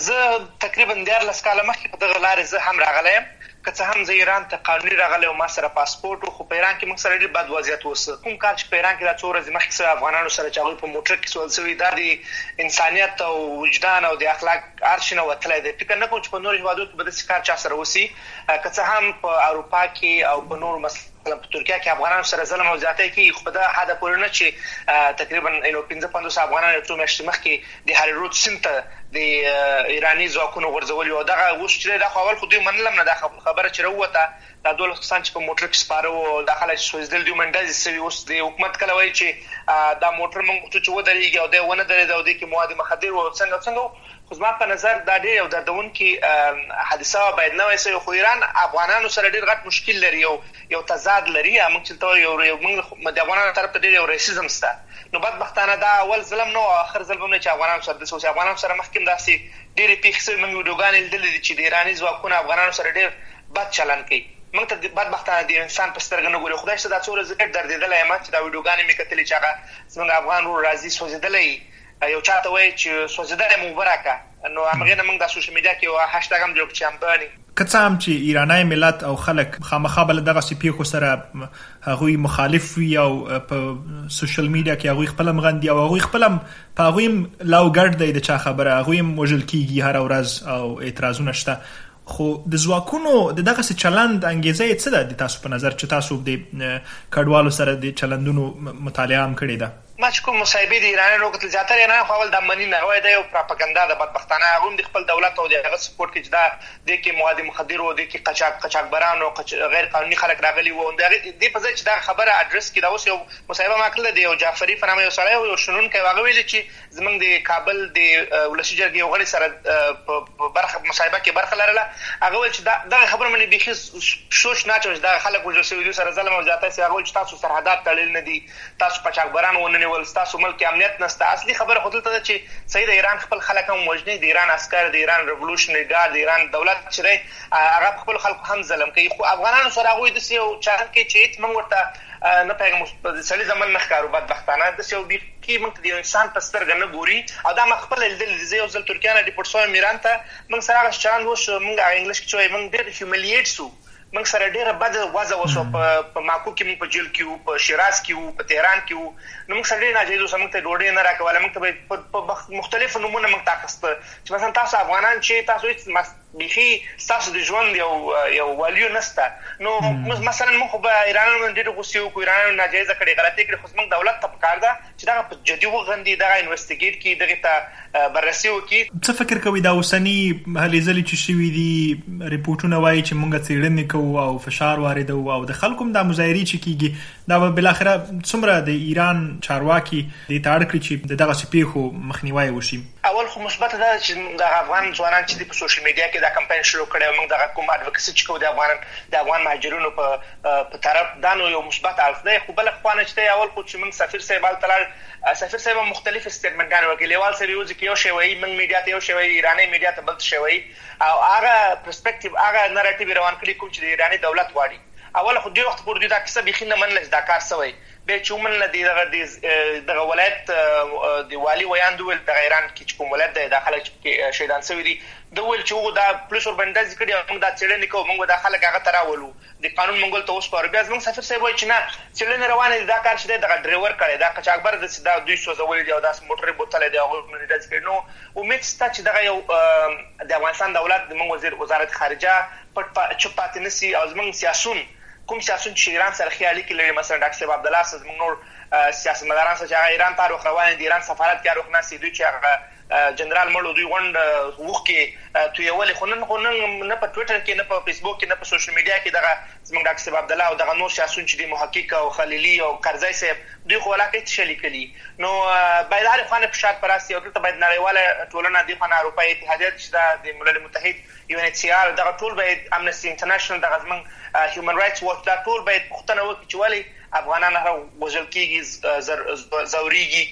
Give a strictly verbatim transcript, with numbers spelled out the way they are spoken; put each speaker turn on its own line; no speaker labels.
زه تقریبا دیارلس کاله مخکې په دغه لارې زه هم راغلی یم، که څه هم زه ایران ته قانوني راغلی وم، ما سره پاسپورټ و، خو په ایران کې موږ سره ډېر بد وضعیت اوسه. کوم کال چې په ایران کې دا څو ورځې مخکې څه افغانانو سره چې هغوی په موټر کې سول شوي، دا د انسانیت او وجدان او د اخلاق هر شي نه وتلی دی. فکر نه کوم چې په نورو هېوادونو کې به داسې کار چا سره وشي. که څه هم په اروپا کې او په نورو مثلا په ترکیه کې افغانانو سره ظلم او زیاتی کېږي، خو په دغه حده پورې نه چې تقریبا پنځه پنځوس افغانان یو څو میاشتې مخکې د هاري رود سیند ته د ایراني ځواکونو غورځولي وو. دغه اوس چې دی دا خو اول خو دوی منلم نه، دا خبره چې راووته دا دولس کسان چې په موټر کې سپاره وو، دا خلک چې سوځېدل دوی منډه ډزې سوي. اوس د حکومت کله وایي چې دا موټر موږ غوښتو چې ودرېږي او دی ونه درېد او دې کې مواد مخدر وو څنګه څنګه. خو زما په نظر دا ډېر یو دردونکې حادثه وه، باید نه وای سوې. خو ایران افغانانو سره ډېر غټ مشکل لري، یو یو تضاد لري. موږ چې ته یو موږ د افغانانو طرف ته ډېر یو ریسیزم شته. نو بدبختانه دا اول ظلم نه و، آخر ظلم هم نه چې افغانانو سره داسې اوس افغانانو سره مخکې هم داسې ډېرې پېښې شوې. موږ ویډیوګانې لیدلې دي چې د ایراني ځواکونه افغانانو سره ډېر بد چلند کوي. موږ ته بدبختانه د انسان په سترګه نه ګوري. خدای شته دا څو ورځې ډېر دردېدلی یم چې دا ویډیوګانې مې کتلې چې هغه زموږ افغان ورور راځي سوځېدلی، یو چا ته وایي چې سوځېدلی مو اوبه راکړه. نو همغې نه موږ دا سوشل میډیا کې یو هشتګ هم جوړ کړو چې همباني
که څه هم چې ایرانی ملت او خلک خامخا به له دغسې پیښو سره هغوی مخالف وي او په سوشل میډیا کې هغوی خپل هم غندي او هغوی خپل هم په هغوی هم لاوګډ دی د چا خبره، هغوی هم وژل کېږي هره ورځ او اعتراضونه شته. خو د ځواکونو د دغسې چلند انګیزه یې څه ده د تاسو په نظر چې تاسو د کډوالو سره د چلندونو مطالعه هم کړې ده؟
ما چې کوم مصاحبې د ایرانیانو وکتل، زیاتره ایرانیان خو اول دا مني نه، وایي دا یو پراپګنډا ده بدبختانه. هغوی هم د خپل دولت او د هغه سپورټ کې چې دا دې کې مواد مخدر وو، دې کې قاچاق قاچاقبران او غیر قانوني خلک راغلي وو. د هغې دې په ځای چې دا خبره اډرس کړي، دا اوس یو مصاحبه ما کړله د یو جعفري په نامه یو سړی و، یو شنونکی و. هغه ویلي چې زموږ د کابل د ولسي جرګې یو غړي سره په برخه مصاحبه کې برخه لرله. هغه ویل چې دغه خبره منې بیخي شوش نه اچوي چې دغه خلک وژل شوي، دوی سره ظلم او زیاتی شوي. هغه ویل چې تاسو سرحدات تړلي نه دي، تاسو قاچاقبران ونه نیول، ستاسو ملک امنیت نشته. اصلي خبره خو دلته ده چې صحیح د ایران خپل خلک هم وژني، د ایران عسکر، د ایران ریولوشنري ګارد، د ایران دولت چې دی هغه په خپلو خلکو هم ظلم کوي. خو افغانانو سره هغوی داسې یو چلند کوي چې هېڅ موږ ورته نه پوهېږم، د سړي زمن نه ښکارو. بدبختانه داسې یو بیخي موږ ته د یو انسان په سترګه نه ګوري. او دا ما خپله لیدلي دي. زه یو ځل ترکیه نه ډیپورټ شوی یم ایران ته، موږ سره هغه چلند وشو، موږ هغه انګلیش کې چې وایي موږ ډېر هیومیلیټ سو، موږ سره ډېره بده وضع وشوه. په ماکو کې موږ په جیل کې وو، په شیراز کې وو، په تهران کې وو. نو موږ سره ډېر ناجایز اوسه، موږ ته ډوډۍ نه راکوله، موږ ته به په مختلفو نومونه موږ ته اخیسته چې مثلا تاسو افغانان چې تاسو هېڅ بیخي ستاسو د ژوند یو یو والیو نشته. نو مثلا موږ خو به ایرانیانو باندې ډېرې غوسې وکړو، ایرانیانو ناجایزه کړې، غلطۍ کړې، خو زموږ دولت ته پکار ده چې دغه په جدي وغندي، دغه انویسټیګیټ کړي، دغې ته بررسي وکړي.
څه فکر کوئ دا اوسني هلې ځلې چې شوي دي، ریپورټونه وایي چې موږ څېړنې کوو او فشار واردوو او د خلکو هم دا مظاهرې چې کېږي، دا به بالاخره څومره د ایران چارواکي دې ته اړ کړي چې د دغسې پیښو مخنیوی وشي؟
اول خو مثبته ده چې دغه افغان ځوانان چې دي په سوشل میډیا کې دا کمپاین شروع کړی او موږ دغه کوم اډوکسي چې کوو د افغان د افغان مهاجرینو په په طرف، دا نو یو مثبت اړخ دی. خو بله خوا نه چې دی، اول خو چې موږ سفیر صاحب هلته لاړ، سفیر صاحب هم مختلف سټیټمنټونه ورکړي. لیوال صاحب یو ځکه یو شی وایي، موږ میډیا ته یو شی وایي، ایراني میډیا ته بل څه شی وایي، او هغه پرسپیکټیو هغه نریټیو یې روان کړي کوم چې د ایراني دولت غواړي. اوله خو دې وخت پورې دوی دا کیسه بیخي نه منله چې دا کار شوی. بیا چې ومنله دغه دغه ولایت د والي ویاند وویل دغه ایران کې چې کوم ولایت دی دا خلک چې شهیدان شوي دي، ده وویل چې هغو دا پولیس ورباندې ډزې کړي او موږ دا څېړنې کوو، موږ به دا خلک هغه ته راولو، د قانون منګول ته وسپارو. بیا زموږ سفیر صاحب وایي چې نه، څېړنې روانې دي، دا کار چې دی دغه ډریور کړی، دا قاچاقبر داسې دا دوی سوځولي دي او داسې موټرې بوتلی دی، هغوی باندې ډزې کړي. نو امید شته چې دغه یو د افغانستان دولت زموږ وزیر وزارت خارجه پټ چوپ پاتې نه سي او زموږ سیاسون کوم سیاسون چې ایران سره ښې اړیکې لري، مثلا ډاکټر صاحب عبدالله صاحب، زموږ نور سیاستمداران سره چې هغه ایران ته هر وخت روان دي، ایران سفارت کې هر وخت ناست دي، دوی چې هغه جنرال مړو دوی غونډ اوښکې تویولې. خو نن خو نن نه په ټویټر کې، نه په فیسبوک کې، نه په سوشل میډیا کې دغه زموږ ډاکټر صاحب عبدالله او دغه نور سیاسون چې دي، محقق او خلیلي او کرزی صاحب، دوی خو ولاکه هېڅ شی لیکلي. نو باید هرې خوا نه فشار په راسي او دلته باید نړیواله ټولنه، دې خوا نه اروپایي اتحادیه چې ده، د ملل متحد، یو ان ایچ سی آر، دغه ټول باید، امنسټي انټرنیشنل، دغه زموږ هیومن رایټس واچ، دا ټول باید پوښتنه وکړي چې ولې افغانان هغه وژل کېږي، ځورېږي